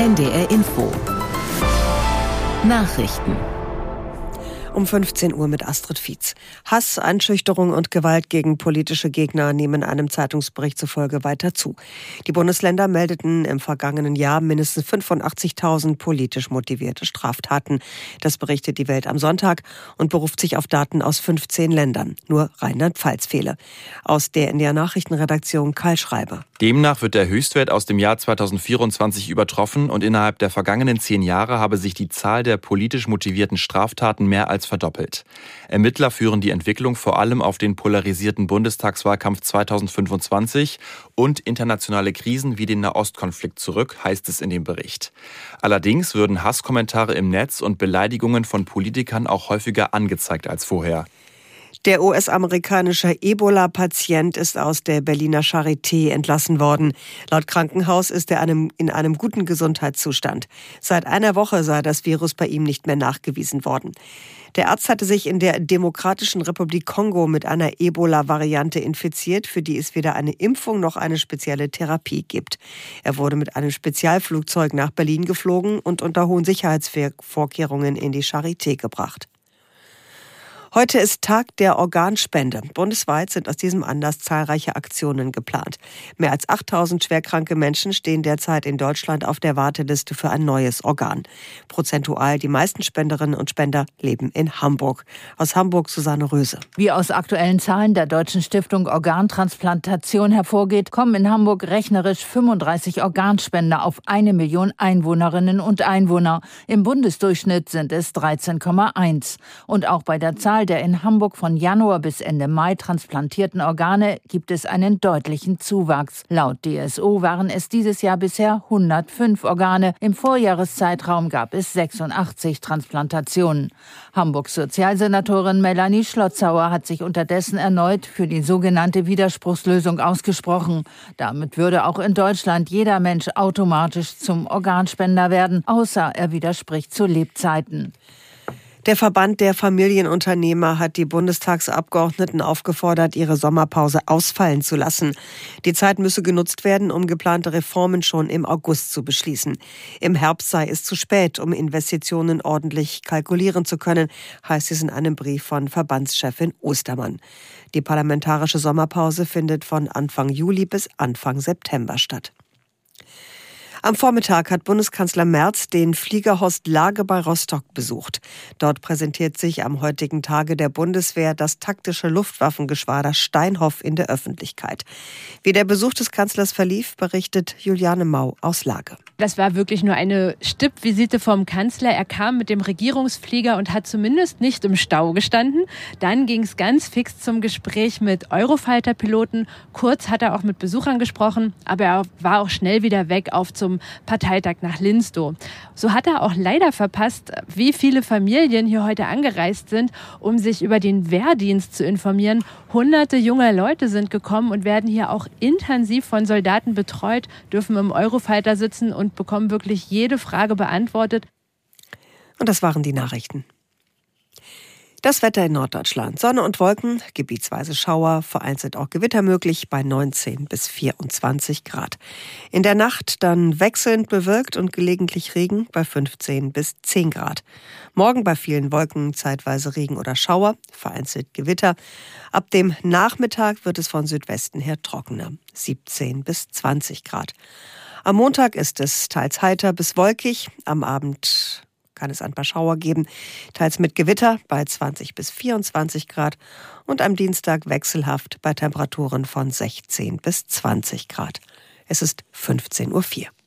NDR Info. Nachrichten. Um 15 Uhr mit Astrid Fietz. Hass, Einschüchterung und Gewalt gegen politische Gegner nehmen einem Zeitungsbericht zufolge weiter zu. Die Bundesländer meldeten im vergangenen Jahr mindestens 85.000 politisch motivierte Straftaten. Das berichtet die Welt am Sonntag und beruft sich auf Daten aus 15 Ländern. Nur Rheinland-Pfalz fehle. Aus der NDR Nachrichtenredaktion Karl Schreiber. Demnach wird der Höchstwert aus dem Jahr 2024 übertroffen und innerhalb der vergangenen 10 Jahre habe sich die Zahl der politisch motivierten Straftaten mehr als verdoppelt. Ermittler führen die Entwicklung vor allem auf den polarisierten Bundestagswahlkampf 2025 und internationale Krisen wie den Nahostkonflikt zurück, heißt es in dem Bericht. Allerdings würden Hasskommentare im Netz und Beleidigungen von Politikern auch häufiger angezeigt als vorher. Der US-amerikanische Ebola-Patient ist aus der Berliner Charité entlassen worden. Laut Krankenhaus ist er in einem guten Gesundheitszustand. Seit einer Woche sei das Virus bei ihm nicht mehr nachgewiesen worden. Der Arzt hatte sich in der Demokratischen Republik Kongo mit einer Ebola-Variante infiziert, für die es weder eine Impfung noch eine spezielle Therapie gibt. Er wurde mit einem Spezialflugzeug nach Berlin geflogen und unter hohen Sicherheitsvorkehrungen in die Charité gebracht. Heute ist Tag der Organspende. Bundesweit sind aus diesem Anlass zahlreiche Aktionen geplant. Mehr als 8.000 schwerkranke Menschen stehen derzeit in Deutschland auf der Warteliste für ein neues Organ. Prozentual die meisten Spenderinnen und Spender leben in Hamburg. Aus Hamburg Susanne Röse. Wie aus aktuellen Zahlen der Deutschen Stiftung Organtransplantation hervorgeht, kommen in Hamburg rechnerisch 35 Organspender auf 1 Million Einwohnerinnen und Einwohner. Im Bundesdurchschnitt sind es 13,1. Und auch bei der Zahl der in Hamburg von Januar bis Ende Mai transplantierten Organe gibt es einen deutlichen Zuwachs. Laut DSO waren es dieses Jahr bisher 105 Organe. Im Vorjahreszeitraum gab es 86 Transplantationen. Hamburgs Sozialsenatorin Melanie Schlotzauer hat sich unterdessen erneut für die sogenannte Widerspruchslösung ausgesprochen. Damit würde auch in Deutschland jeder Mensch automatisch zum Organspender werden, außer er widerspricht zu Lebzeiten. Der Verband der Familienunternehmer hat die Bundestagsabgeordneten aufgefordert, ihre Sommerpause ausfallen zu lassen. Die Zeit müsse genutzt werden, um geplante Reformen schon im August zu beschließen. Im Herbst sei es zu spät, um Investitionen ordentlich kalkulieren zu können, heißt es in einem Brief von Verbandschefin Ostermann. Die parlamentarische Sommerpause findet von Anfang Juli bis Anfang September statt. Am Vormittag hat Bundeskanzler Merz den Flieger Horst Lage bei Rostock besucht. Dort präsentiert sich am heutigen Tage der Bundeswehr das taktische Luftwaffengeschwader Steinhoff in der Öffentlichkeit. Wie der Besuch des Kanzlers verlief, berichtet Juliane Mau aus Lage. Das war wirklich nur eine Stippvisite vom Kanzler. Er kam mit dem Regierungsflieger und hat zumindest nicht im Stau gestanden. Dann ging es ganz fix zum Gespräch mit Eurofighter-Piloten. Kurz hat er auch mit Besuchern gesprochen, aber er war auch schnell wieder weg auf zum Parteitag nach Linstow. So hat er auch leider verpasst, wie viele Familien hier heute angereist sind, um sich über den Wehrdienst zu informieren. Hunderte junger Leute sind gekommen und werden hier auch intensiv von Soldaten betreut, dürfen im Eurofighter sitzen und bekommen wirklich jede Frage beantwortet. Und das waren die Nachrichten. Das Wetter in Norddeutschland. Sonne und Wolken, gebietsweise Schauer, vereinzelt auch Gewitter möglich bei 19 bis 24 Grad. In der Nacht dann wechselnd bewölkt und gelegentlich Regen bei 15 bis 10 Grad. Morgen bei vielen Wolken zeitweise Regen oder Schauer, vereinzelt Gewitter. Ab dem Nachmittag wird es von Südwesten her trockener, 17 bis 20 Grad. Am Montag ist es teils heiter bis wolkig, am Abend kann es ein paar Schauer geben, teils mit Gewitter bei 20 bis 24 Grad und am Dienstag wechselhaft bei Temperaturen von 16 bis 20 Grad. Es ist 15:04 Uhr.